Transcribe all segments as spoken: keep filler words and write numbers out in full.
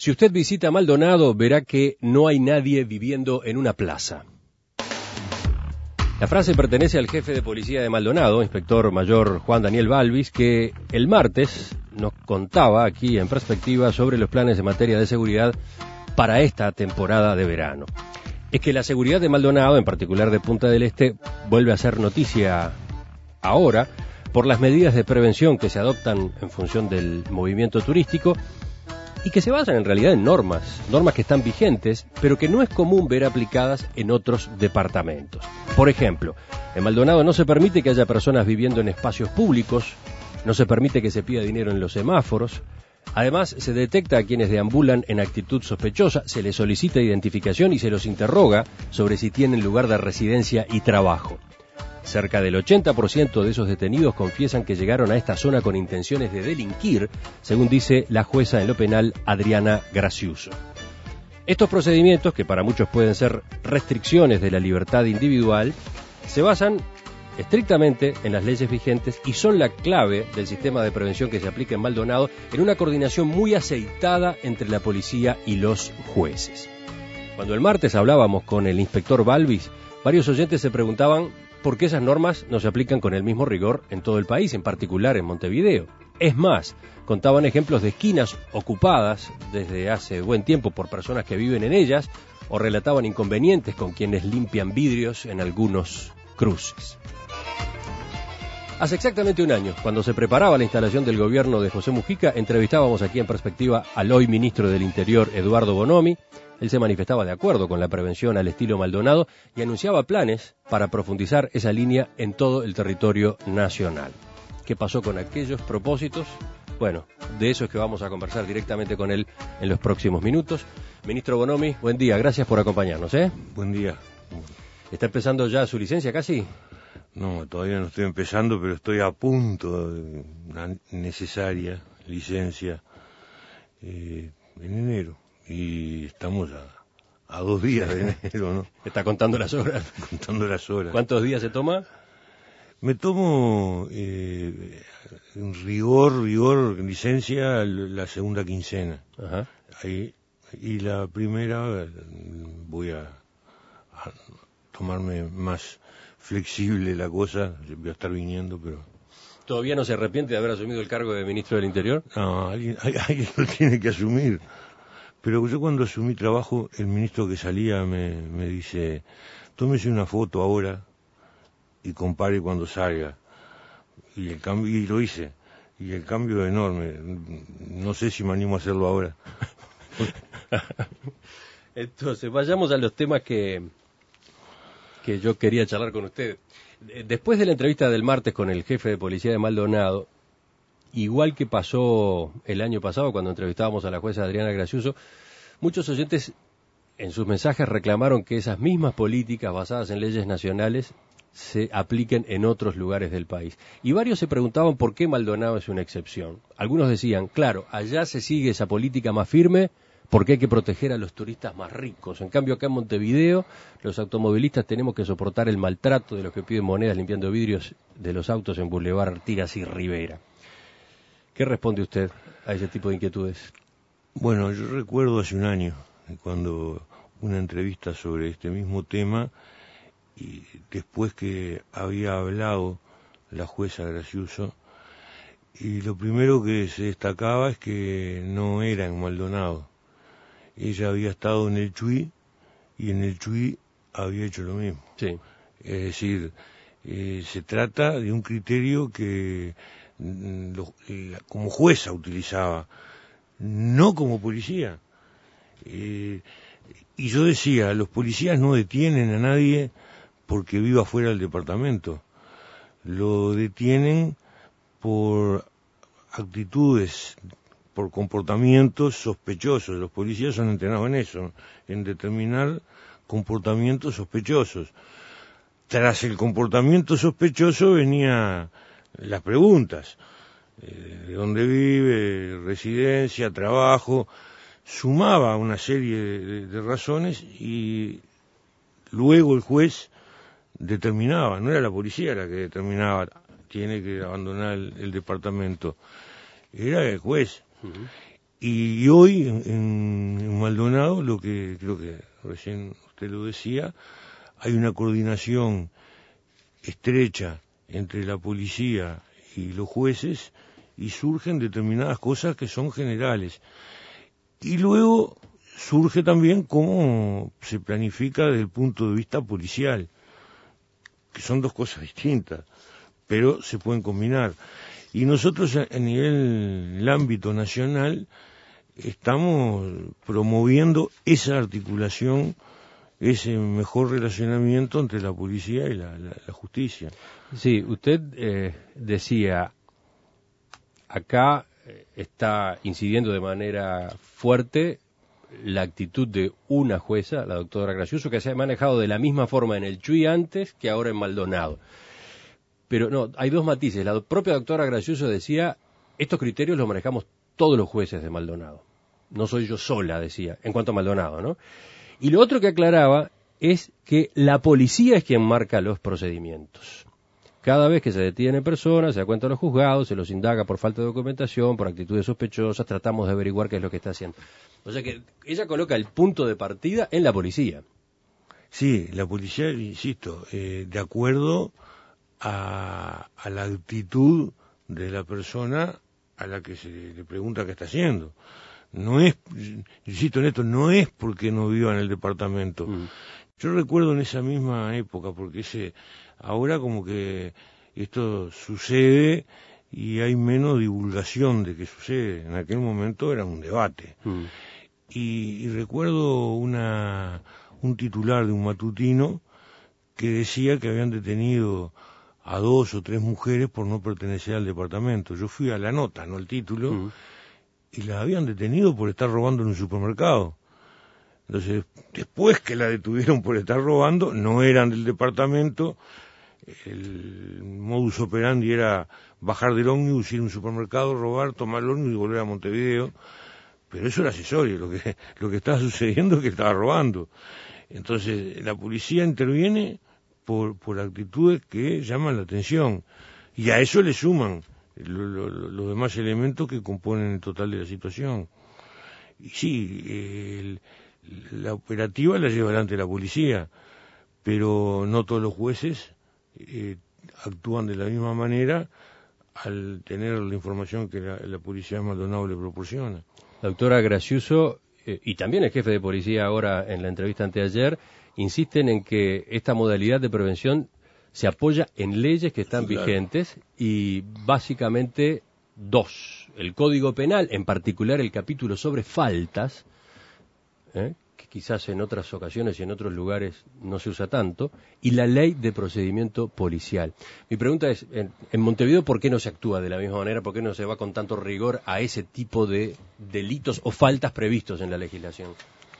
Si usted visita Maldonado, verá que no hay nadie viviendo en una plaza. La frase pertenece al jefe de policía de Maldonado, inspector mayor Juan Daniel Balvis, que el martes nos contaba aquí en perspectiva sobre los planes en materia de seguridad para esta temporada de verano. Es que la seguridad de Maldonado, en particular de Punta del Este, vuelve a ser noticia ahora por las medidas de prevención que se adoptan en función del movimiento turístico y que se basan en realidad en normas, normas que están vigentes, pero que no es común ver aplicadas en otros departamentos. Por ejemplo, en Maldonado no se permite que haya personas viviendo en espacios públicos, no se permite que se pida dinero en los semáforos. Además, se detecta a quienes deambulan en actitud sospechosa, se les solicita identificación y se los interroga sobre si tienen lugar de residencia y trabajo. Cerca del ochenta por ciento de esos detenidos confiesan que llegaron a esta zona con intenciones de delinquir, según dice la jueza en lo penal Adriana Graciuso. Estos procedimientos, que para muchos pueden ser restricciones de la libertad individual, se basan estrictamente en las leyes vigentes y son la clave del sistema de prevención que se aplica en Maldonado en una coordinación muy aceitada entre la policía y los jueces. Cuando el martes hablábamos con el inspector Balvis, varios oyentes se preguntaban por qué esas normas no se aplican con el mismo rigor en todo el país, en particular en Montevideo. Es más, contaban ejemplos de esquinas ocupadas desde hace buen tiempo por personas que viven en ellas o relataban inconvenientes con quienes limpian vidrios en algunos cruces. Hace exactamente un año, cuando se preparaba la instalación del gobierno de José Mujica, entrevistábamos aquí en perspectiva al hoy ministro del Interior, Eduardo Bonomi. Él se manifestaba de acuerdo con la prevención al estilo Maldonado y anunciaba planes para profundizar esa línea en todo el territorio nacional. ¿Qué pasó con aquellos propósitos? Bueno, de eso es que vamos a conversar directamente con él en los próximos minutos. Ministro Bonomi, buen día, gracias por acompañarnos, ¿eh? Buen día. ¿Está empezando ya su licencia casi? No, todavía no estoy empezando, pero estoy a punto de una necesaria licencia eh, en enero. Y estamos a, a dos días de enero, ¿no? ¿Está contando las horas? Contando las horas. ¿Cuántos días se toma? Me tomo eh, en rigor, rigor, licencia la segunda quincena. Ajá. Ahí, y la primera voy a, a tomarme más flexible la cosa, voy a estar viniendo, pero... ¿Todavía no se arrepiente de haber asumido el cargo de ministro del Interior? No, alguien, alguien lo tiene que asumir. Pero yo cuando asumí trabajo, el ministro que salía me, me dice, tómese una foto ahora y compare cuando salga. Y el cambio, y lo hice. Y el cambio es enorme. No sé si me animo a hacerlo ahora. Entonces, vayamos a los temas que... que yo quería charlar con usted. Después de la entrevista del martes con el jefe de policía de Maldonado, igual que pasó el año pasado cuando entrevistábamos a la jueza Adriana Graciuso, muchos oyentes en sus mensajes reclamaron que esas mismas políticas basadas en leyes nacionales se apliquen en otros lugares del país. Y varios se preguntaban por qué Maldonado es una excepción. Algunos decían, claro, allá se sigue esa política más firme porque hay que proteger a los turistas más ricos. En cambio, acá en Montevideo, los automovilistas tenemos que soportar el maltrato de los que piden monedas limpiando vidrios de los autos en Boulevard Artigas y Rivera. ¿Qué responde usted a ese tipo de inquietudes? Bueno, yo recuerdo hace un año, cuando una entrevista sobre este mismo tema, y después que había hablado la jueza Graciuso, y lo primero que se destacaba es que no era en Maldonado. Ella había estado en el Chuy y en el Chuy había hecho lo mismo. Sí. Es decir, eh, se trata de un criterio que mm, lo, la, como jueza utilizaba, no como policía. Eh, y yo decía, los policías no detienen a nadie porque viva fuera del departamento. Lo detienen por actitudes, por comportamientos sospechosos. Los policías son entrenados en eso, en determinar comportamientos sospechosos. Tras el comportamiento sospechoso venían las preguntas. Eh, ¿de dónde vive? Residencia, trabajo. Sumaba una serie de, de razones y luego el juez determinaba. No era la policía la que determinaba, tiene que abandonar el, el departamento. Era el juez. Uh-huh. Y hoy en, Maldonado, lo que creo que recién usted lo decía, hay una coordinación estrecha entre la policía y los jueces y surgen determinadas cosas que son generales. Y luego surge también cómo se planifica desde el punto de vista policial, que son dos cosas distintas, pero se pueden combinar. Y nosotros a nivel, el ámbito nacional, estamos promoviendo esa articulación, ese mejor relacionamiento entre la policía y la, la, la justicia. Sí, usted eh, decía, acá está incidiendo de manera fuerte la actitud de una jueza, la doctora Graciuso, que se ha manejado de la misma forma en el Chuy antes que ahora en Maldonado. Pero no, hay dos matices. La propia doctora Graciuso decía, estos criterios los manejamos todos los jueces de Maldonado. No soy yo sola, decía, en cuanto a Maldonado, ¿no? Y lo otro que aclaraba es que la policía es quien marca los procedimientos. Cada vez que se detiene personas, se da cuenta a los juzgados, se los indaga por falta de documentación, por actitudes sospechosas, tratamos de averiguar qué es lo que está haciendo. O sea que ella coloca el punto de partida en la policía. Sí, la policía, insisto, eh, de acuerdo a, a la actitud de la persona a la que se le pregunta qué está haciendo. No es, insisto en esto, no es porque no viva en el departamento. Mm. Yo recuerdo en esa misma época, porque ese, ahora como que esto sucede y hay menos divulgación de que sucede. En aquel momento era un debate. Mm. Y, y recuerdo una, un titular de un matutino que decía que habían detenido a dos o tres mujeres por no pertenecer al departamento. Yo fui a la nota, no al título, mm. y las habían detenido por estar robando en un supermercado. Entonces, después que la detuvieron por estar robando, no eran del departamento, el modus operandi era bajar del ómnibus, ir a un supermercado, robar, tomar el ómnibus y volver a Montevideo, pero eso era accesorio, lo que, lo que estaba sucediendo es que estaba robando. Entonces, la policía interviene por, por actitudes que llaman la atención, y a eso le suman lo, lo, los demás elementos que componen el total de la situación. Y sí, el, la operativa la lleva adelante la policía, pero no todos los jueces eh, actúan de la misma manera al tener la información que la, la policía de Maldonado le proporciona. Doctora Graciuso, eh, y también el jefe de policía ahora en la entrevista anteayer, insisten en que esta modalidad de prevención se apoya en leyes que están sí, claro. vigentes y básicamente dos. El Código Penal, en particular el capítulo sobre faltas, ¿eh? que quizás en otras ocasiones y en otros lugares no se usa tanto, y la ley de procedimiento policial. Mi pregunta es, en, en Montevideo, ¿por qué no se actúa de la misma manera? ¿Por qué no se va con tanto rigor a ese tipo de delitos o faltas previstos en la legislación?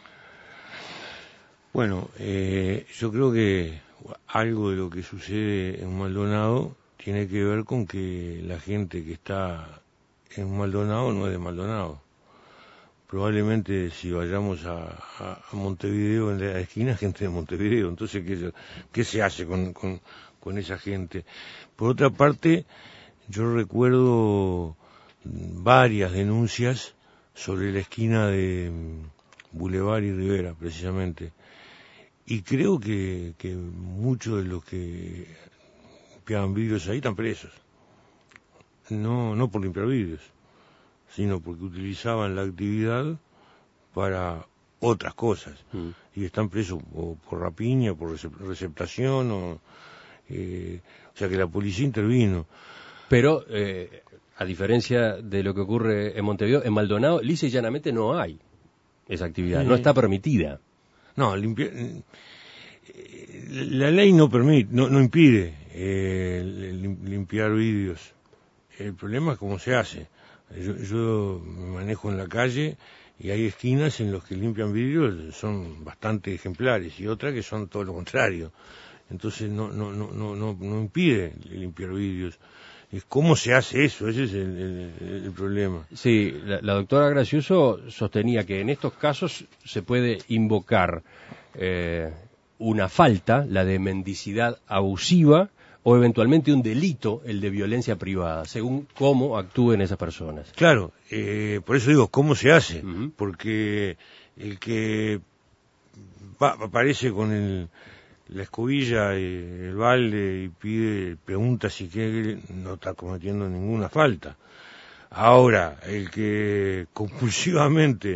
Bueno, eh, yo creo que algo de lo que sucede en Maldonado tiene que ver con que la gente que está en Maldonado no es de Maldonado. Probablemente si vayamos a, a, a Montevideo, en la esquina, gente de Montevideo. Entonces, ¿qué, qué se hace con, con, con esa gente? Por otra parte, yo recuerdo varias denuncias sobre la esquina de Boulevard y Rivera, precisamente. Y creo que, que muchos de los que limpiaban vidrios ahí están presos. No, no por limpiar vidrios, sino porque utilizaban la actividad para otras cosas. Mm. Y están presos o por rapiña, por receptación, o, eh, o sea que la policía intervino. Pero, eh, a diferencia de lo que ocurre en Montevideo, en Maldonado, lisa y llanamente no hay esa actividad, sí. no está permitida. No, limpiar, la ley no permite, no, no impide eh, limpiar vidrios. El problema es cómo se hace. Yo, yo me manejo en la calle y hay esquinas en las que limpian vidrios, son bastante ejemplares, y otras que son todo lo contrario. Entonces no, no, no, no, no, no impide limpiar vidrios. Es cómo se hace eso, ese es el, el, el problema. Sí, la, la doctora Graciuso sostenía que en estos casos se puede invocar eh, una falta, la de mendicidad abusiva, o eventualmente un delito el de violencia privada, según cómo actúen esas personas. Claro, eh, por eso digo, ¿cómo se hace? Uh-huh. Porque el que va, aparece con el, la escobilla, y el balde y pide, pregunta si quiere, no está cometiendo ninguna falta. Ahora, el que compulsivamente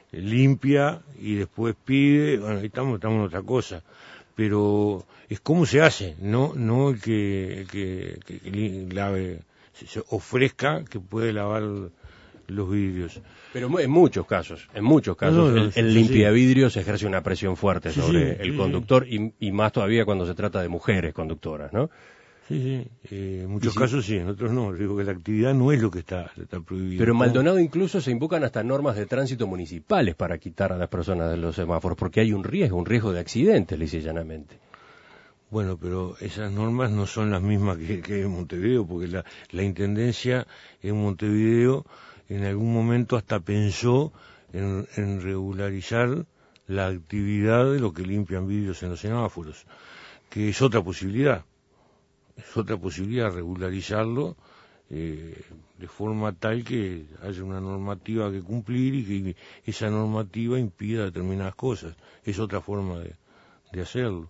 limpia y después pide, bueno, ahí estamos, estamos en otra cosa. Pero es cómo se hace, no no el que, el que, que, que lave, se ofrezca que puede lavar los vidrios. Pero en muchos casos, en muchos casos, no, no, el, el limpiavidrios ejerce una presión fuerte sí, sobre sí, el sí, conductor sí. Y, y más todavía cuando se trata de mujeres conductoras, ¿no? Sí, sí, eh, en muchos casos sí, en otros no. Digo que la actividad no es lo que está, está prohibido. Pero en Maldonado incluso se invocan hasta normas de tránsito municipales para quitar a las personas de los semáforos, porque hay un riesgo, un riesgo de accidentes, lisa y llanamente. Bueno, pero esas normas no son las mismas que, que en Montevideo, porque la, la Intendencia en Montevideo en algún momento hasta pensó en, en regularizar la actividad de lo que limpian vidrios en los semáforos, que es otra posibilidad. Es otra posibilidad regularizarlo eh, de forma tal que haya una normativa que cumplir y que esa normativa impida determinadas cosas. Es otra forma de, de hacerlo.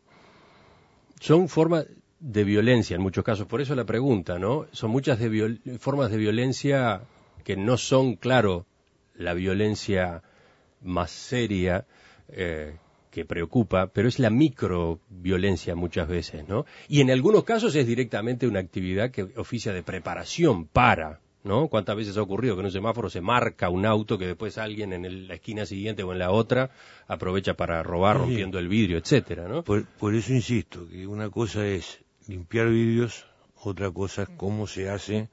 Son formas de violencia en muchos casos, por eso la pregunta, ¿no? Son muchas de viol- formas de violencia que no son, claro, la violencia más seria, eh, que preocupa, pero es la microviolencia muchas veces, ¿no? Y en algunos casos es directamente una actividad que oficia de preparación para, ¿no? ¿Cuántas veces ha ocurrido que en un semáforo se marca un auto que después alguien en el, la esquina siguiente o en la otra aprovecha para robar, sí, rompiendo el vidrio, etcétera, ¿no? Por, por eso insisto, que una cosa es limpiar vidrios, otra cosa es cómo se hace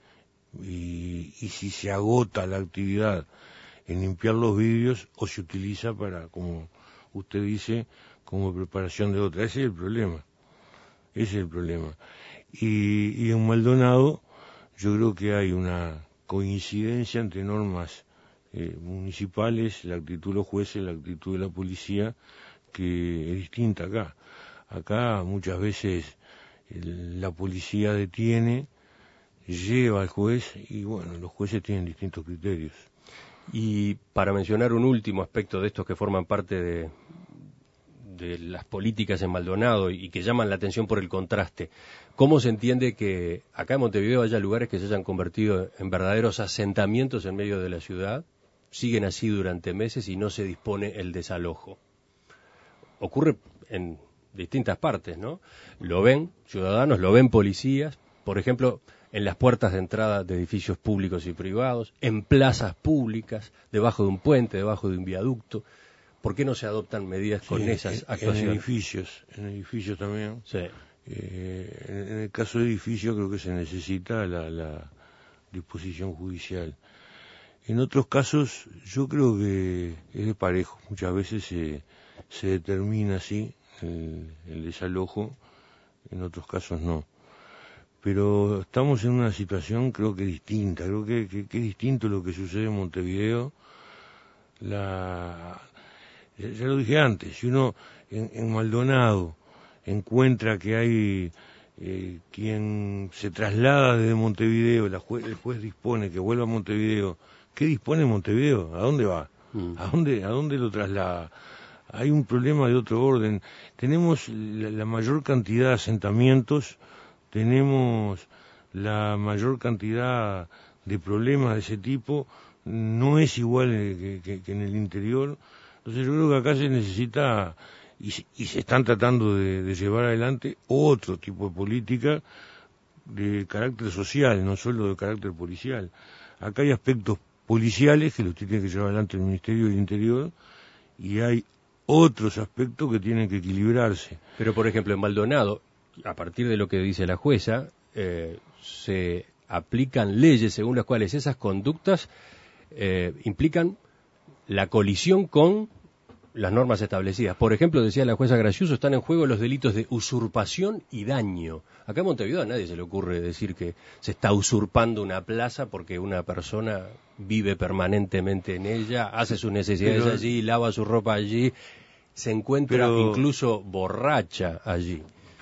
y, y si se agota la actividad en limpiar los vidrios o se utiliza para, como usted dice, como preparación de otra. Ese es el problema. Ese es el problema. Y, y en Maldonado yo creo que hay una coincidencia entre normas eh, municipales, la actitud de los jueces, la actitud de la policía, que es distinta acá. Acá muchas veces el, la policía detiene, lleva al juez y bueno, los jueces tienen distintos criterios. Y para mencionar un último aspecto de estos que forman parte de, de las políticas en Maldonado y que llaman la atención por el contraste, ¿cómo se entiende que acá en Montevideo haya lugares que se hayan convertido en verdaderos asentamientos en medio de la ciudad, siguen así durante meses y no se dispone el desalojo? Ocurre en distintas partes, ¿no? Lo ven ciudadanos, lo ven policías, por ejemplo, en las puertas de entrada de edificios públicos y privados, en plazas públicas, debajo de un puente, debajo de un viaducto. ¿Por qué no se adoptan medidas con sí, esas en, actuaciones? En edificios, en edificios también. Sí. Eh, en, en el caso de edificios creo que se necesita la, la disposición judicial. En otros casos yo creo que es de parejo. Muchas veces se, se determina así el, el desalojo, en otros casos no. Pero estamos en una situación creo que distinta, creo que, que, que es distinto lo que sucede en Montevideo. La, ya lo dije antes, si uno en, en Maldonado encuentra que hay eh, quien se traslada desde Montevideo, la jue, el juez dispone que vuelva a Montevideo, ¿qué dispone Montevideo? ¿A dónde va? Mm. ¿A dónde, a dónde lo traslada? Hay un problema de otro orden. Tenemos la, la mayor cantidad de asentamientos, tenemos la mayor cantidad de problemas de ese tipo, no es igual que, que, que en el interior. Entonces yo creo que acá se necesita, y, y se están tratando de, de llevar adelante otro tipo de política de carácter social, no solo de carácter policial. Acá hay aspectos policiales que los tiene que llevar adelante el Ministerio del Interior y hay otros aspectos que tienen que equilibrarse. Pero por ejemplo en Maldonado, a partir de lo que dice la jueza, eh, se aplican leyes según las cuales esas conductas eh, implican la colisión con las normas establecidas. Por ejemplo, decía la jueza Graciuso, están en juego los delitos de usurpación y daño. Acá en Montevideo a nadie se le ocurre decir que se está usurpando una plaza porque una persona vive permanentemente en ella, hace sus necesidades pero, allí, lava su ropa allí, se encuentra pero, incluso borracha allí.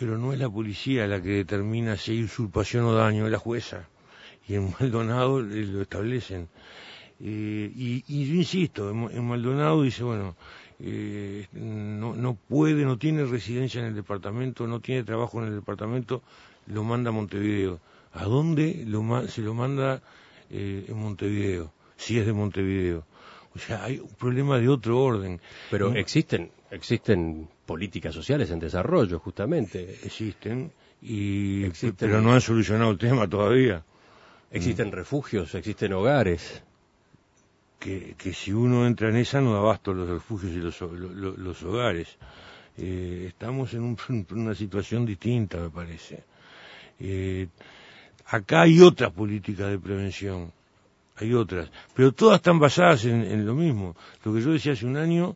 Pero no es la policía la que determina si hay usurpación o daño, es la jueza. Y en Maldonado eh, lo establecen. Eh, y, y yo insisto, en, en Maldonado dice, bueno, eh, no, no puede, no tiene residencia en el departamento, no tiene trabajo en el departamento, lo manda a Montevideo. ¿A dónde lo, se lo manda eh, en Montevideo? Si es de Montevideo. O sea, hay un problema de otro orden. Pero y, existen, existen políticas sociales en desarrollo, justamente. Existen, y, existen, pero no han solucionado el tema todavía. Existen mm. refugios, existen hogares. Que, que si uno entra en esa no da abasto los refugios y los, los, los hogares. Eh, estamos en, un, en una situación distinta, me parece. Eh, acá hay otras políticas de prevención, hay otras, pero todas están basadas en, en lo mismo. Lo que yo decía hace un año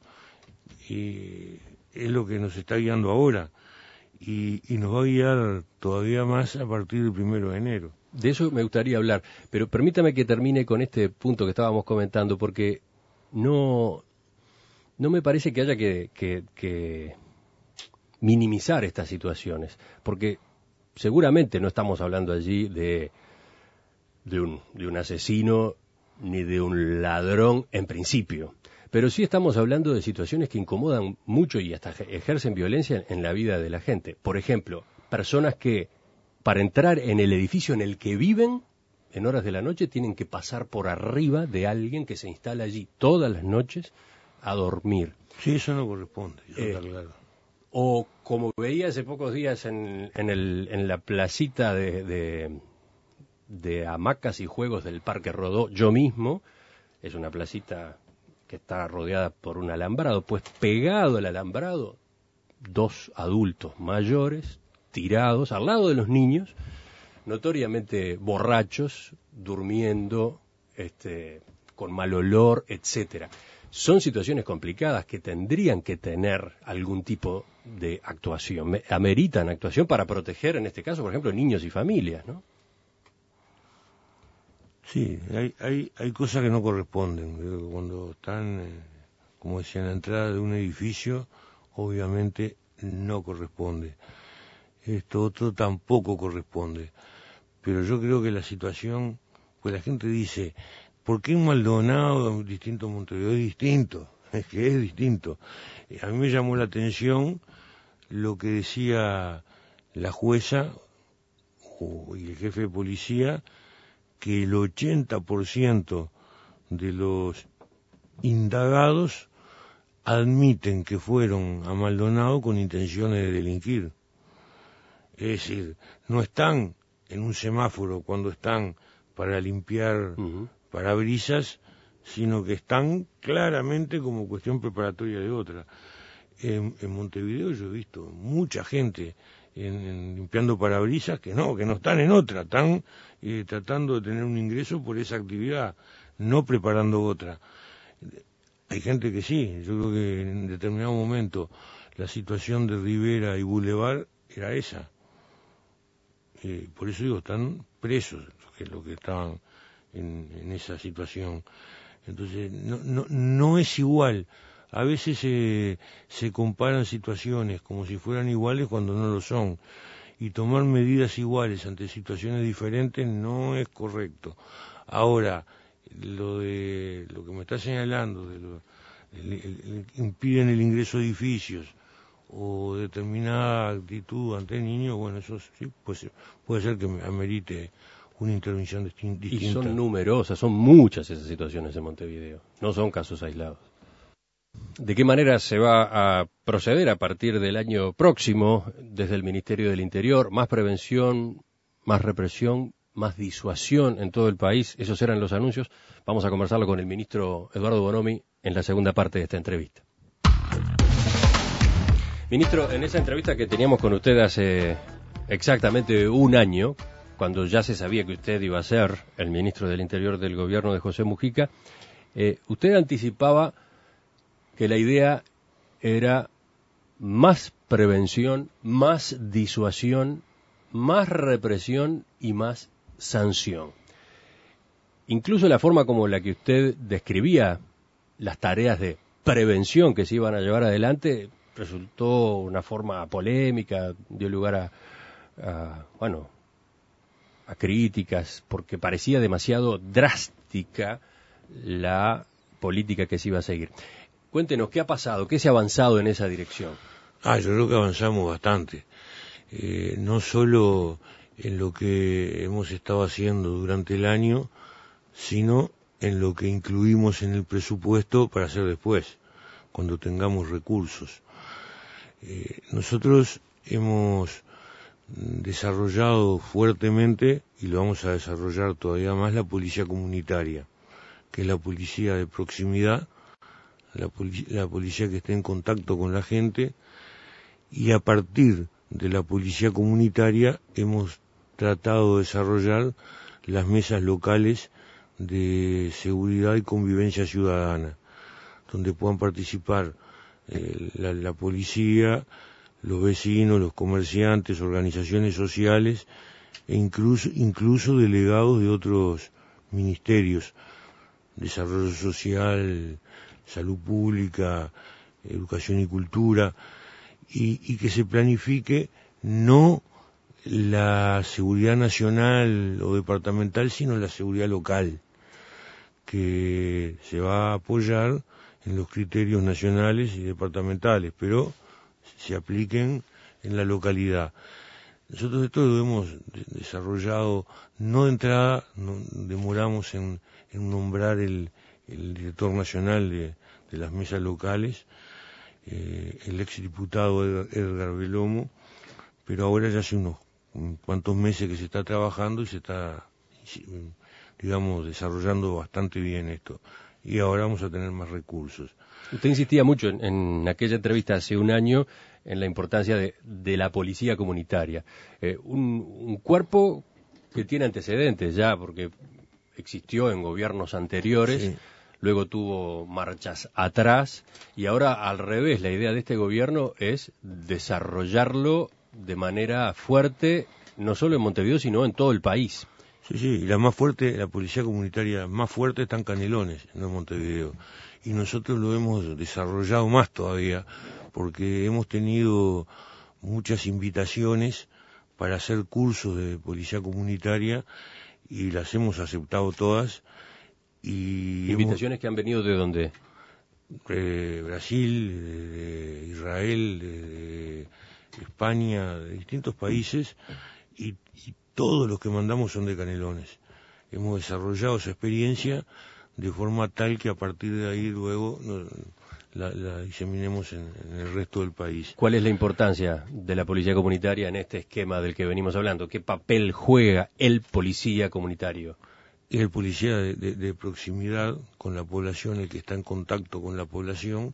eh, es lo que nos está guiando ahora y, y nos va a guiar todavía más a partir del primero de enero. De eso me gustaría hablar, pero permítame que termine con este punto que estábamos comentando, porque no, no me parece que haya que, que, que minimizar estas situaciones, porque seguramente no estamos hablando allí de, de, un, de un asesino ni de un ladrón en principio, pero sí estamos hablando de situaciones que incomodan mucho y hasta ejercen violencia en la vida de la gente. Por ejemplo, personas que para entrar en el edificio en el que viven, en horas de la noche, tienen que pasar por arriba de alguien que se instala allí todas las noches a dormir. Sí, eso no corresponde, eso eh, está claro. O como veía hace pocos días en, en, el, en la placita de, de, de hamacas y juegos del Parque Rodó, yo mismo, es una placita que está rodeada por un alambrado, pues pegado al alambrado, dos adultos mayores, tirados al lado de los niños, notoriamente borrachos, durmiendo, este, con mal olor, etcétera. Son situaciones complicadas que tendrían que tener algún tipo de actuación, ameritan actuación para proteger, en este caso, por ejemplo, niños y familias, ¿no? Sí, hay, hay, hay cosas que no corresponden. Cuando están, eh, como decía, en la entrada de un edificio, obviamente no corresponde. Esto otro tampoco corresponde. Pero yo creo que la situación, pues la gente dice, ¿por qué en Maldonado es distinto a Montevideo? Es distinto, es que es distinto. A mí me llamó la atención lo que decía la jueza y el jefe de policía, que el ochenta por ciento de los indagados admiten que fueron a Maldonado con intenciones de delinquir. Es decir, no están en un semáforo cuando están para limpiar uh-huh. parabrisas, sino que están claramente como cuestión preparatoria de otra. En, en Montevideo yo he visto mucha gente en, en limpiando parabrisas que no, que no están en otra, están eh, tratando de tener un ingreso por esa actividad, no preparando otra. Hay gente que sí, yo creo que en determinado momento la situación de Rivera y Boulevard era esa. Eh, por eso digo, están presos que es lo que estaban en, en esa situación. Entonces, no, no, no es igual. A veces eh, se comparan situaciones como si fueran iguales cuando no lo son. Y tomar medidas iguales ante situaciones diferentes no es correcto. Ahora, lo de lo que me está señalando, de lo, el, el, el, impiden el ingreso a edificios, o determinada actitud ante el niño, bueno, eso sí puede, puede ser que amerite una intervención distinta. Y son numerosas, son muchas esas situaciones en Montevideo, no son casos aislados. ¿De qué manera se va a proceder a partir del año próximo desde el Ministerio del Interior? Más prevención, más represión, más disuasión en todo el país. Esos eran los anuncios. Vamos a conversarlo con el ministro Eduardo Bonomi en la segunda parte de esta entrevista. Ministro, en esa entrevista que teníamos con usted hace exactamente un año, cuando ya se sabía que usted iba a ser el ministro del Interior del gobierno de José Mujica, eh, usted anticipaba que la idea era más prevención, más disuasión, más represión y más sanción. Incluso la forma como la que usted describía las tareas de prevención que se iban a llevar adelante resultó una forma polémica, dio lugar a, a bueno, a críticas, porque parecía demasiado drástica la política que se iba a seguir. Cuéntenos, ¿qué ha pasado? ¿Qué se ha avanzado en esa dirección? Ah, yo creo que avanzamos bastante. Eh, no solo en lo que hemos estado haciendo durante el año, sino en lo que incluimos en el presupuesto para hacer después, cuando tengamos recursos. Eh, nosotros hemos desarrollado fuertemente, y lo vamos a desarrollar todavía más, la policía comunitaria, que es la policía de proximidad, la, poli- la policía que está en contacto con la gente, y a partir de la policía comunitaria hemos tratado de desarrollar las mesas locales de seguridad y convivencia ciudadana, donde puedan participar eh, la, la policía, los vecinos, los comerciantes, organizaciones sociales e incluso, incluso delegados de otros ministerios, desarrollo social, salud pública, educación y cultura, y, y que se planifique no la seguridad nacional o departamental, sino la seguridad local, que se va a apoyar en los criterios nacionales y departamentales, pero se apliquen en la localidad. Nosotros esto lo hemos desarrollado, no de entrada, no, demoramos en, en nombrar el, el director nacional de, de las mesas locales, eh, el exdiputado Edgar, Edgar Belomo, pero ahora ya hace unos cuantos meses que se está trabajando y se está, digamos, desarrollando bastante bien esto. Y ahora vamos a tener más recursos. Usted insistía mucho en, en aquella entrevista hace un año en la importancia de, de la policía comunitaria. Eh, un, un cuerpo que tiene antecedentes ya, porque existió en gobiernos anteriores, sí. Luego tuvo marchas atrás, y ahora al revés, la idea de este gobierno es desarrollarlo de manera fuerte, no solo en Montevideo, sino en todo el país. Sí, sí, y la más fuerte, la policía comunitaria más fuerte está en Canelones, no en Montevideo. Y nosotros lo hemos desarrollado más todavía, porque hemos tenido muchas invitaciones para hacer cursos de policía comunitaria y las hemos aceptado todas. Y ¿Invitaciones hemos, que han venido de dónde? De Brasil, de, de Israel, de, de España, de distintos países, y, y todos los que mandamos son de Canelones. Hemos desarrollado esa experiencia de forma tal que a partir de ahí luego no, la, la diseminemos en, en el resto del país. ¿Cuál es la importancia de la policía comunitaria en este esquema del que venimos hablando? ¿Qué papel juega el policía comunitario? Es el policía de, de, de proximidad con la población, el que está en contacto con la población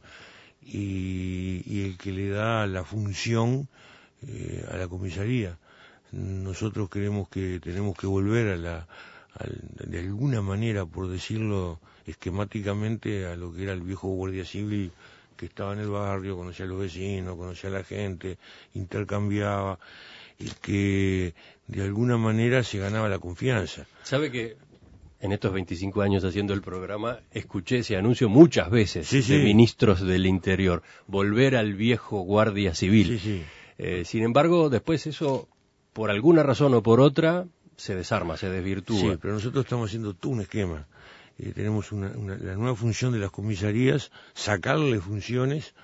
y, y el que le da la función eh, a la comisaría. Nosotros creemos que tenemos que volver a la, a, de alguna manera, por decirlo esquemáticamente, a lo que era el viejo guardia civil, que estaba en el barrio, conocía a los vecinos, conocía a la gente, intercambiaba, y que de alguna manera se ganaba la confianza. ¿Sabe que en estos veinticinco años haciendo el programa, escuché ese anuncio muchas veces sí, sí. de ministros del Interior, volver al viejo guardia civil? Sí, sí. Eh, sin embargo, después eso, por alguna razón o por otra, se desarma, se desvirtúa. Sí, pero nosotros estamos haciendo todo un esquema. Eh, tenemos una, una, la nueva función de las comisarías, sacarle funciones,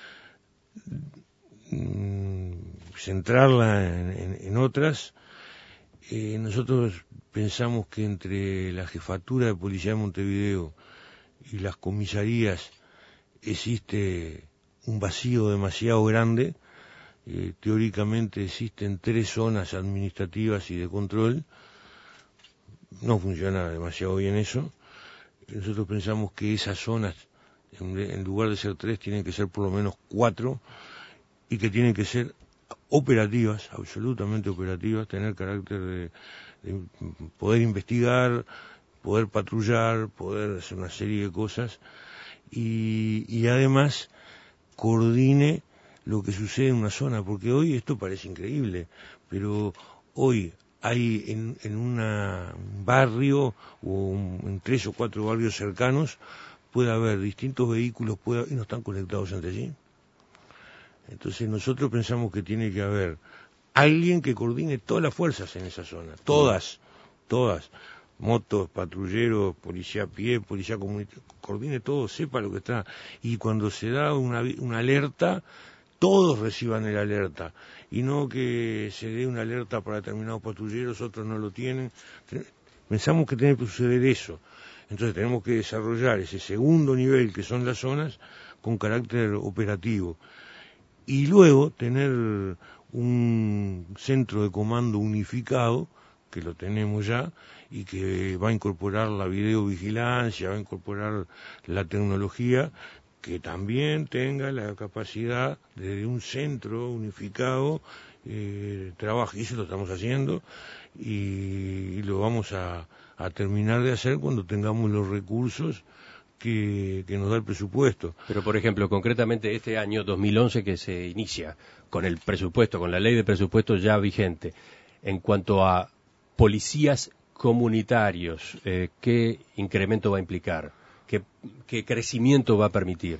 mmm, centrarla en, en, en otras. Eh, nosotros pensamos que entre la jefatura de policía de Montevideo y las comisarías existe un vacío demasiado grande. Eh, teóricamente existen tres zonas administrativas y de control. No funciona demasiado bien eso. Nosotros pensamos que esas zonas, en, en lugar de ser tres, tienen que ser por lo menos cuatro, y que tienen que ser operativas, absolutamente operativas, tener carácter de, de poder investigar, poder patrullar, poder hacer una serie de cosas, y, y además coordine lo que sucede en una zona, porque hoy esto parece increíble, pero hoy hay en, en una, un barrio o un, en tres o cuatro barrios cercanos puede haber distintos vehículos puede, y no están conectados entre sí. Entonces nosotros pensamos que tiene que haber alguien que coordine todas las fuerzas en esa zona, todas, todas, motos, patrulleros, policía a pie, policía comunitaria, coordine todo, sepa lo que está, y cuando se da una, una alerta, todos reciban el alerta, y no que se dé una alerta para determinados patrulleros, otros no lo tienen. Pensamos que tiene que suceder eso. Entonces tenemos que desarrollar ese segundo nivel, que son las zonas, con carácter operativo. Y luego tener un centro de comando unificado, que lo tenemos ya, y que va a incorporar la videovigilancia, va a incorporar la tecnología, que también tenga la capacidad de un centro unificado eh, trabaje. Y eso lo estamos haciendo y, y lo vamos a, a terminar de hacer cuando tengamos los recursos que, que nos da el presupuesto. Pero, por ejemplo, concretamente este año dos mil once que se inicia con el presupuesto, con la ley de presupuesto ya vigente, en cuanto a policías comunitarios, eh, ¿qué incremento va a implicar? ¿Qué, qué crecimiento va a permitir?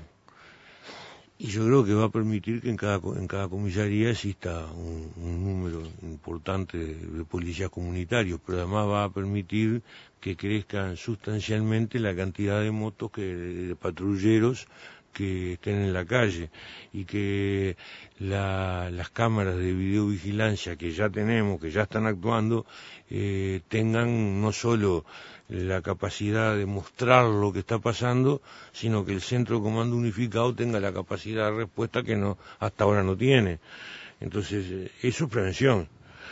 Y yo creo que va a permitir que en cada, en cada comisaría exista un, un número importante de, de policías comunitarios, pero además va a permitir que crezca sustancialmente la cantidad de motos, que de patrulleros que estén en la calle, y que la, las cámaras de videovigilancia que ya tenemos, que ya están actuando, eh, tengan no solo la capacidad de mostrar lo que está pasando, sino que el centro de comando unificado tenga la capacidad de respuesta que no hasta ahora no tiene. Entonces, eso es prevención,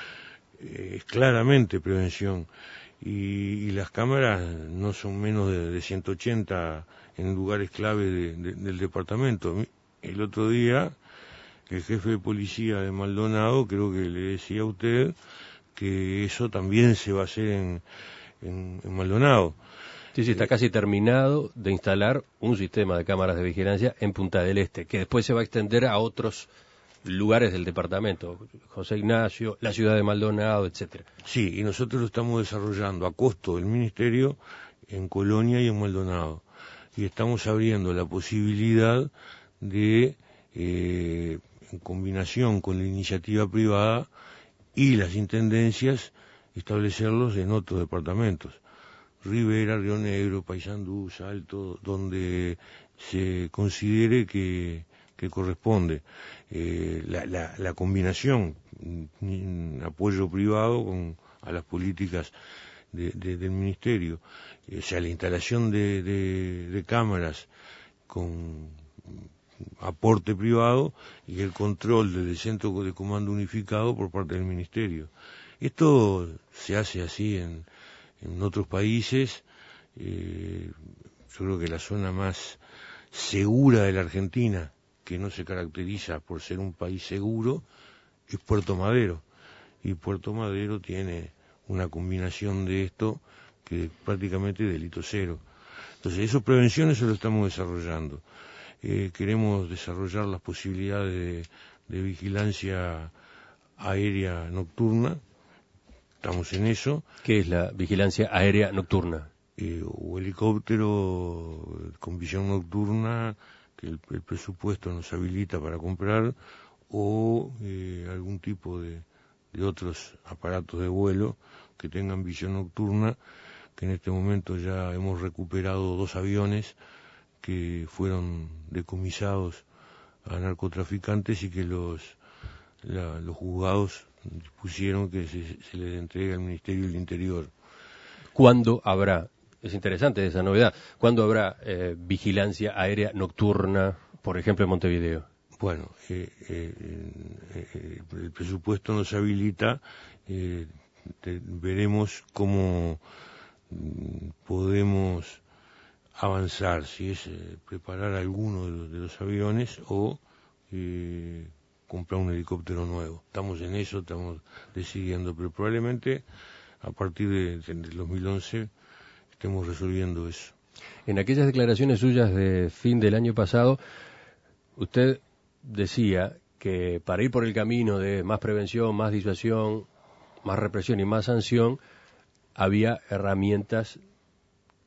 es claramente prevención. Y, y las cámaras no son menos de, de ciento ochenta en lugares clave de, de, del departamento. El otro día, el jefe de policía de Maldonado, creo que le decía a usted que eso también se va a hacer en, en, en Maldonado. Sí, sí, está casi terminado de instalar un sistema de cámaras de vigilancia en Punta del Este, que después se va a extender a otros lugares del departamento, José Ignacio, la ciudad de Maldonado, etcétera. Sí, y nosotros lo estamos desarrollando a costo del Ministerio en Colonia y en Maldonado. Y estamos abriendo la posibilidad de, eh, en combinación con la iniciativa privada y las intendencias, establecerlos en otros departamentos. Rivera, Río Negro, Paysandú, Salto, donde se considere que, que corresponde. Eh, la, la, la combinación, apoyo privado con, a las políticas de, de, del Ministerio, o sea, la instalación de, de, de cámaras con aporte privado y el control del centro de comando unificado por parte del Ministerio. Esto se hace así en, en otros países. Eh, yo creo que la zona más segura de la Argentina, que no se caracteriza por ser un país seguro, es Puerto Madero. Y Puerto Madero tiene una combinación de esto que es prácticamente delito cero. Entonces, eso prevención, eso lo estamos desarrollando. Eh, queremos desarrollar las posibilidades de, de vigilancia aérea nocturna. Estamos en eso. ¿Qué es la vigilancia aérea nocturna? Eh, o helicóptero con visión nocturna, que el, el presupuesto nos habilita para comprar, o eh, algún tipo de, de otros aparatos de vuelo que tengan visión nocturna, que en este momento ya hemos recuperado dos aviones que fueron decomisados a narcotraficantes y que los, la, los juzgados dispusieron que se, se les entregue al Ministerio del Interior. ¿Cuándo habrá? Es interesante esa novedad. ¿Cuándo habrá eh, vigilancia aérea nocturna, por ejemplo, en Montevideo? Bueno, eh, eh, eh, el presupuesto nos habilita, eh, te, veremos cómo mm, podemos avanzar, si es eh, preparar alguno de los, de los aviones o eh, comprar un helicóptero nuevo. Estamos en eso, estamos decidiendo, pero probablemente a partir de, de dos mil once estemos resolviendo eso. En aquellas declaraciones suyas de fin del año pasado, usted decía que para ir por el camino de más prevención, más disuasión, más represión y más sanción, había herramientas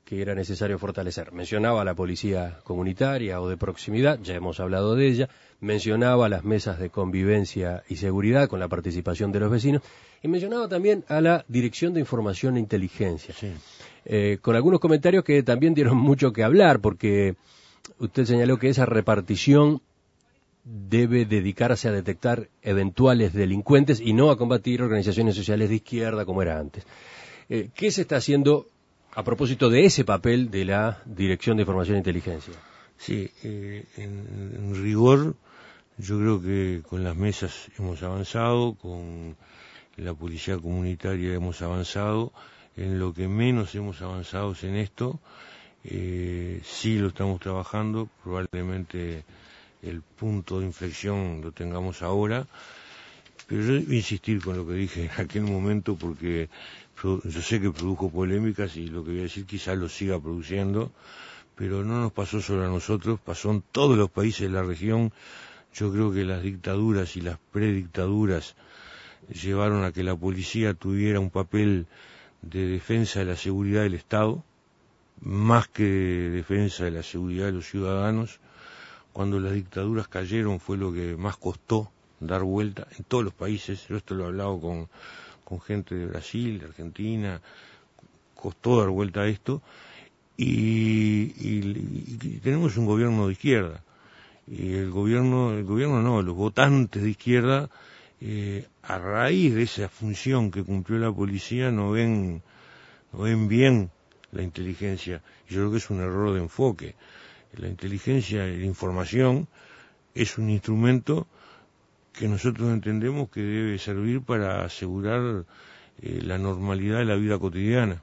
que era necesario fortalecer. Mencionaba la policía comunitaria o de proximidad, ya hemos hablado de ella, mencionaba las mesas de convivencia y seguridad con la participación de los vecinos, y mencionaba también a la Dirección de Información e Inteligencia, Sí. eh, con algunos comentarios que también dieron mucho que hablar, porque usted señaló que esa repartición debe dedicarse a detectar eventuales delincuentes y no a combatir organizaciones sociales de izquierda como era antes. Eh, ¿Qué se está haciendo a propósito de ese papel de la Dirección de Información e Inteligencia? Sí, eh, en, en rigor, yo creo que con las mesas hemos avanzado, con la policía comunitaria hemos avanzado. En lo que menos hemos avanzado es en esto. Eh, sí lo estamos trabajando, probablemente el punto de inflexión lo tengamos ahora, pero yo voy a insistir con lo que dije en aquel momento porque yo sé que produjo polémicas y lo que voy a decir quizás lo siga produciendo, pero no nos pasó solo a nosotros, pasó en todos los países de la región. Yo creo que las dictaduras y las predictaduras llevaron a que la policía tuviera un papel de defensa de la seguridad del Estado, más que de defensa de la seguridad de los ciudadanos. Cuando las dictaduras cayeron fue lo que más costó dar vuelta en todos los países. Yo esto lo he hablado con, con gente de Brasil, de Argentina, costó dar vuelta a esto, y, y, y tenemos un gobierno de izquierda, y el gobierno, el gobierno no, los votantes de izquierda, eh, a raíz de esa función que cumplió la policía, no ven, no ven bien la inteligencia. Yo creo que es un error de enfoque. La inteligencia y la información es un instrumento que nosotros entendemos que debe servir para asegurar eh, la normalidad de la vida cotidiana,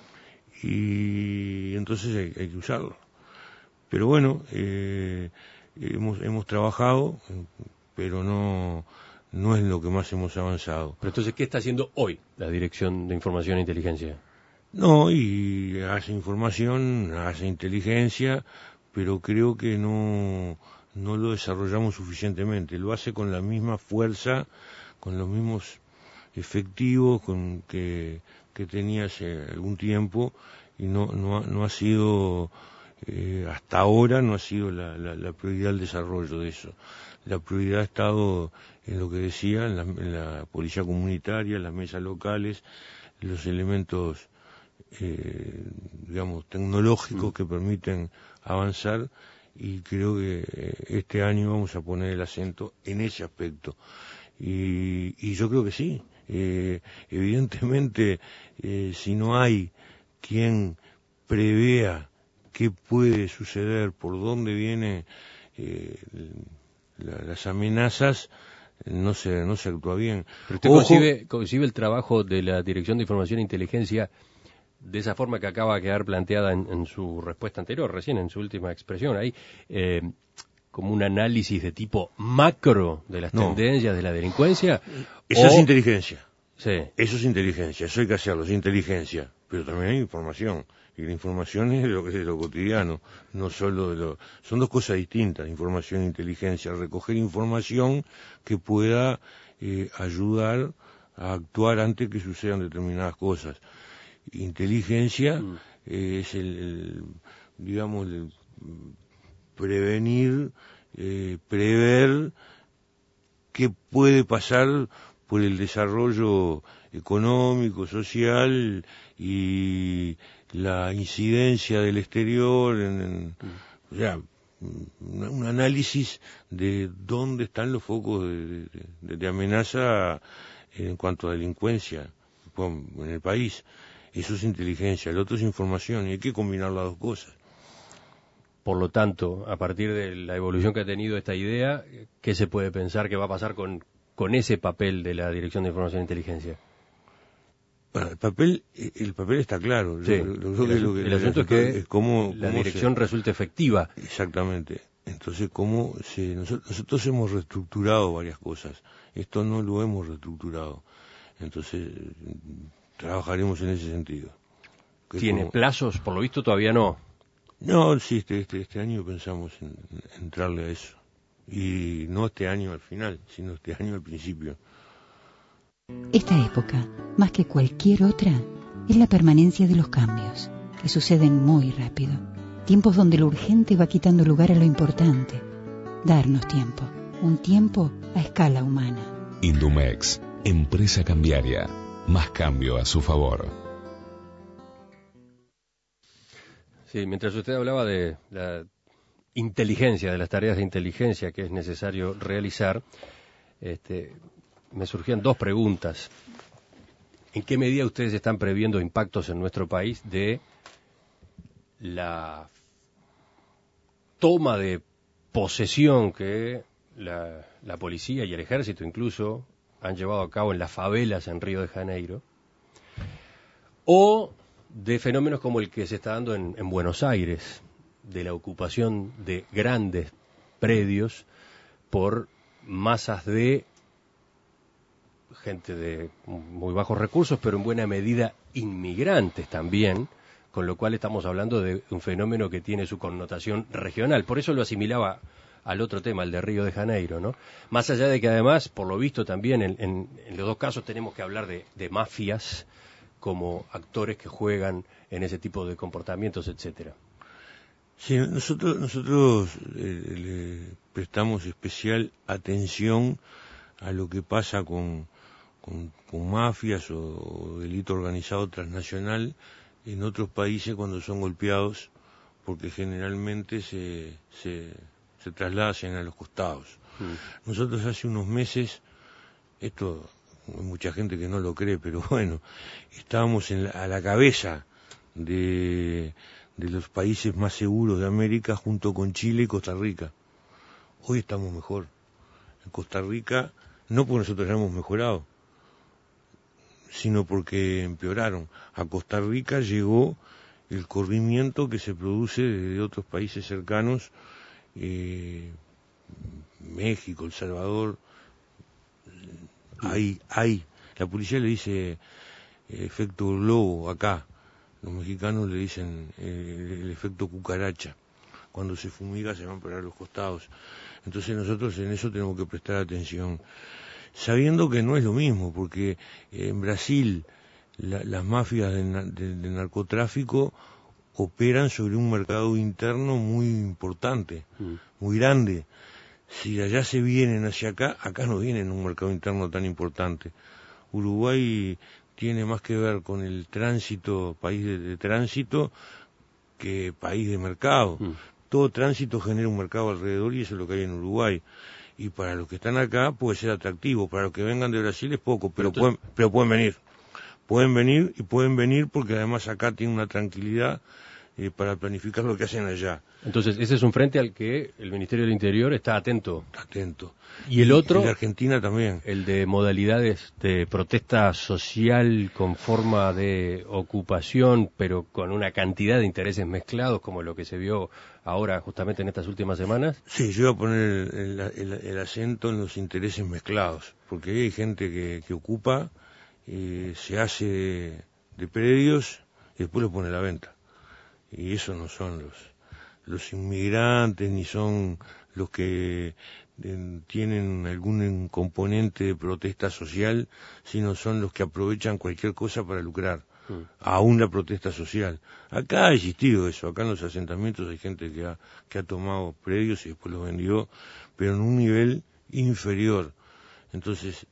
y entonces hay, hay que usarlo. Pero bueno, eh, hemos, hemos trabajado, pero no, no es lo que más hemos avanzado. Pero entonces, ¿qué está haciendo hoy la Dirección de Información e Inteligencia? No, y hace información, hace inteligencia, pero creo que no, no lo desarrollamos suficientemente. Lo hace con la misma fuerza, con los mismos efectivos con que, que tenía hace algún tiempo, y no, no, ha, no ha sido, eh, hasta ahora no ha sido la, la, la prioridad el desarrollo de eso. La prioridad ha estado en lo que decía, en la, en la policía comunitaria, en las mesas locales, los elementos eh, digamos, tecnológicos que permiten avanzar, y creo que eh, este año vamos a poner el acento en ese aspecto. Y, y yo creo que sí, eh, evidentemente, eh, si no hay quien prevea qué puede suceder, por dónde vienen eh, la, las amenazas, no se, no se actúa bien. Pero usted concibe, concibe el trabajo de la Dirección de Información e Inteligencia de esa forma que acaba de quedar planteada en, en su respuesta anterior, recién en su última expresión ahí, eh, como un análisis de tipo macro de las no. tendencias de la delincuencia. Eso o... es inteligencia. Sí. Eso es inteligencia, eso hay que hacerlo, es inteligencia, pero también hay información, y la información es de lo que es de lo cotidiano, no solo de lo... Son dos cosas distintas, información e inteligencia, recoger información que pueda eh, ayudar a actuar antes que sucedan determinadas cosas. Inteligencia mm. eh, es el, el digamos, el prevenir, eh, prever qué puede pasar por el desarrollo económico, social y la incidencia del exterior, en, en, mm. o sea, un, un análisis de dónde están los focos de, de, de amenaza en cuanto a delincuencia en el país. Eso es inteligencia, el otro es información, y hay que combinar las dos cosas. Por lo tanto, a partir de la evolución que ha tenido esta idea, ¿qué se puede pensar que va a pasar con, con ese papel de la Dirección de Información e Inteligencia? Bueno, el papel, el papel está claro. Sí. Yo, yo creo el, que lo que el asunto es que es cómo, la cómo dirección se... resulte efectiva. Exactamente. Entonces, cómo se... nosotros, nosotros hemos reestructurado varias cosas. Esto no lo hemos reestructurado. Entonces, trabajaremos en ese sentido. ¿Tiene como... plazos? Por lo visto todavía no. No, sí, este, este, este año pensamos en, en entrarle a eso. Y no este año al final, sino este año al principio. Esta época, más que cualquier otra, es la permanencia de los cambios. que suceden muy rápido. Tiempos donde lo urgente va quitando lugar a lo importante. Darnos tiempo, un tiempo a escala humana. Indumex, empresa cambiaria, más cambio a su favor. Sí, mientras usted hablaba de la inteligencia, de las tareas de inteligencia que es necesario realizar, este, me surgían dos preguntas. ¿En qué medida ustedes están previendo impactos en nuestro país de la toma de posesión que la, la policía y el ejército incluso han llevado a cabo en las favelas en Río de Janeiro, o de fenómenos como el que se está dando en, en Buenos Aires, de la ocupación de grandes predios por masas de gente de muy bajos recursos, pero en buena medida inmigrantes también, con lo cual estamos hablando de un fenómeno que tiene su connotación regional. Por eso lo asimilaba al otro tema, el de Río de Janeiro, ¿no? Más allá de que además, por lo visto también, en, en, en los dos casos tenemos que hablar de, de mafias como actores que juegan en ese tipo de comportamientos, etcétera. Sí, nosotros, nosotros eh, le prestamos especial atención a lo que pasa con, con, con mafias o, o delito organizado transnacional en otros países cuando son golpeados, porque generalmente se, se, se trasladan a los costados. Mm. Nosotros hace unos meses, esto hay mucha gente que no lo cree, pero bueno, estábamos en la, a la cabeza de, de los países más seguros de América junto con Chile y Costa Rica. Hoy estamos mejor. En Costa Rica, no porque nosotros hayamos mejorado, sino porque empeoraron. A Costa Rica llegó el corrimiento que se produce de otros países cercanos, eh, México, El Salvador. Hay, hay. La policía le dice eh, efecto globo acá. Los mexicanos le dicen eh, el efecto cucaracha. Cuando se fumiga se van para los costados. Entonces nosotros en eso tenemos que prestar atención, sabiendo que no es lo mismo, porque en Brasil la, las mafias de, de, de narcotráfico operan sobre un mercado interno muy importante, mm. muy grande. Si de allá se vienen hacia acá, acá no vienen un mercado interno tan importante. Uruguay tiene más que ver con el tránsito, país de, de tránsito, que país de mercado. Mm. Todo tránsito genera un mercado alrededor y eso es lo que hay en Uruguay. Y para los que están acá puede ser atractivo, para los que vengan de Brasil es poco, pero, Entonces... pueden, pero pueden venir. Pueden venir y pueden venir porque además acá tienen una tranquilidad eh, para planificar lo que hacen allá. Entonces, ese es un frente al que el Ministerio del Interior está atento. Atento. Y el otro, y la Argentina también. El de modalidades de protesta social con forma de ocupación, pero con una cantidad de intereses mezclados, como lo que se vio ahora justamente en estas últimas semanas. Sí, yo voy a poner el, el, el acento en los intereses mezclados, porque hay gente que, que ocupa, eh, se hace de, de predios y después lo pone a la venta. Y eso no son los... los inmigrantes, ni son los que eh, tienen algún componente de protesta social, sino son los que aprovechan cualquier cosa para lucrar, mm. aún la protesta social. Acá ha existido eso, acá en los asentamientos hay gente que ha, que ha tomado predios y después los vendió, pero en un nivel inferior. Entonces,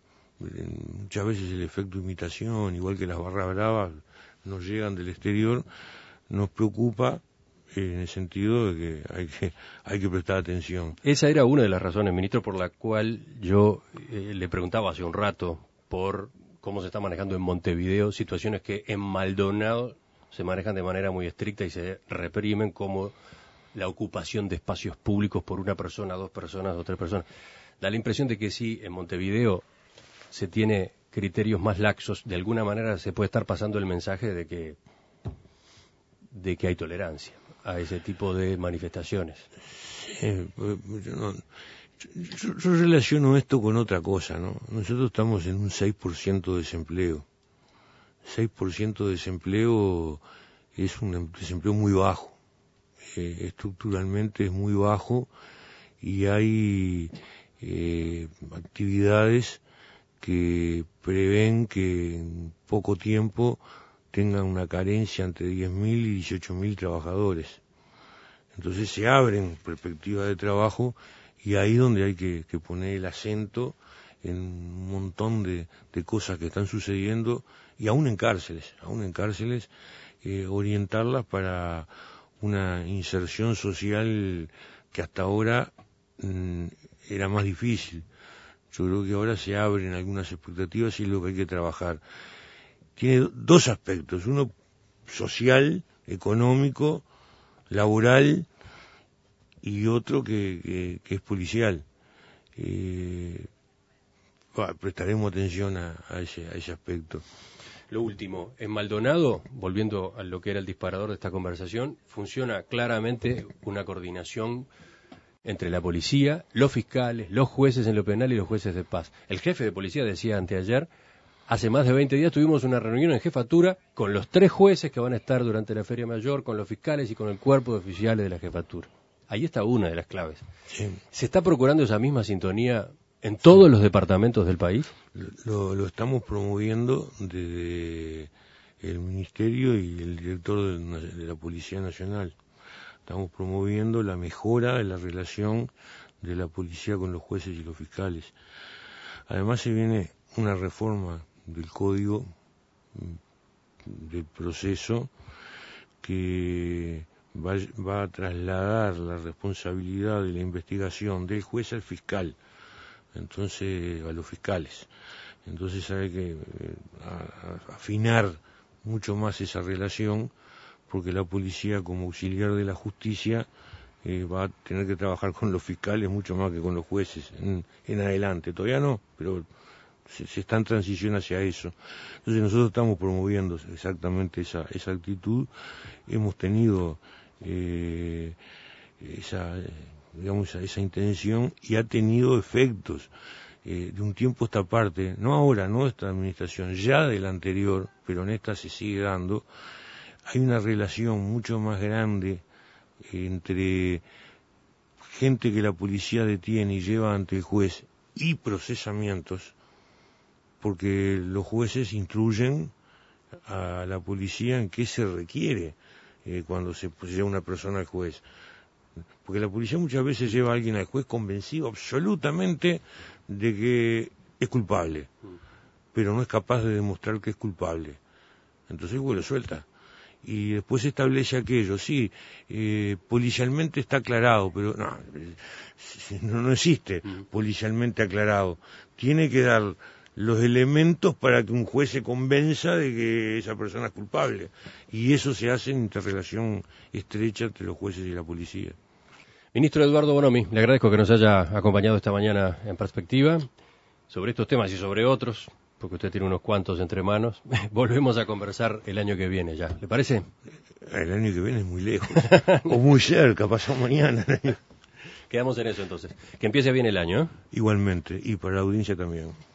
eh, muchas veces el efecto imitación, igual que las barras bravas, nos llegan del exterior, nos preocupa, en el sentido de que hay que hay que prestar atención. Esa era una de las razones, ministro, por la cual yo eh, le preguntaba hace un rato por cómo se está manejando en Montevideo situaciones que en Maldonado se manejan de manera muy estricta y se reprimen, como la ocupación de espacios públicos por una persona, dos personas o tres personas. Da la impresión de que si en Montevideo se tiene criterios más laxos, de alguna manera se puede estar pasando el mensaje de que de que hay tolerancia a ese tipo de manifestaciones. Sí, yo, no, yo, yo relaciono esto con otra cosa, ¿no? Nosotros estamos en un seis por ciento de desempleo. seis por ciento de desempleo es un desempleo muy bajo. Eh, estructuralmente es muy bajo y hay eh, actividades que prevén que en poco tiempo tengan una carencia entre diez mil y dieciocho mil trabajadores. Entonces se abren perspectivas de trabajo y ahí es donde hay que, que poner el acento en un montón de, de cosas que están sucediendo y aún en cárceles, aún en cárceles, eh, orientarlas para una inserción social que hasta ahora mmm, era más difícil. Yo creo que ahora se abren algunas expectativas y es lo que hay que trabajar. Tiene dos aspectos, uno social, económico, laboral y otro que, que, que es policial. Eh, bueno, prestaremos atención a, a, ese, a ese aspecto. Lo último, en Maldonado, volviendo a lo que era el disparador de esta conversación, funciona claramente una coordinación entre la policía, los fiscales, los jueces en lo penal y los jueces de paz. El jefe de policía decía anteayer, hace más de veinte días tuvimos una reunión en jefatura con los tres jueces que van a estar durante la Feria Mayor, con los fiscales y con el cuerpo de oficiales de la jefatura. Ahí está una de las claves. Sí. ¿Se está procurando esa misma sintonía en todos los departamentos del país? Lo, lo estamos promoviendo desde el Ministerio y el director de, de la Policía Nacional. Estamos promoviendo la mejora de la relación de la policía con los jueces y los fiscales. Además se viene una reforma del código del proceso que va, va a trasladar la responsabilidad de la investigación del juez al fiscal, entonces a los fiscales. Entonces hay que eh, a, a afinar mucho más esa relación, porque la policía como auxiliar de la justicia eh, va a tener que trabajar con los fiscales mucho más que con los jueces en, en adelante. Todavía no, pero se, se está en transición hacia eso. Entonces nosotros estamos promoviendo exactamente esa, esa actitud. Hemos tenido eh, esa, digamos, esa, esa intención y ha tenido efectos. Eh, de un tiempo a esta parte, no ahora, no esta administración, ya de la anterior, pero en esta se sigue dando, hay una relación mucho más grande entre gente que la policía detiene y lleva ante el juez y procesamientos, porque los jueces instruyen a la policía en qué se requiere eh, cuando se lleva una persona al juez. Porque la policía muchas veces lleva a alguien al juez convencido absolutamente de que es culpable, pero no es capaz de demostrar que es culpable. Entonces, bueno, suelta. Y después se establece aquello, sí, eh, policialmente está aclarado, pero no, no, no existe policialmente aclarado. Tiene que dar los elementos para que un juez se convenza de que esa persona es culpable. Y eso se hace en interrelación estrecha entre los jueces y la policía. Ministro Eduardo Bonomi, le agradezco que nos haya acompañado esta mañana en Perspectiva sobre estos temas y sobre otros, porque usted tiene unos cuantos entre manos. Volvemos a conversar el año que viene ya, ¿le parece? El año que viene es muy lejos, o muy cerca, pasado mañana. Quedamos en eso entonces. Que empiece bien el año, ¿eh? Igualmente, y para la audiencia también.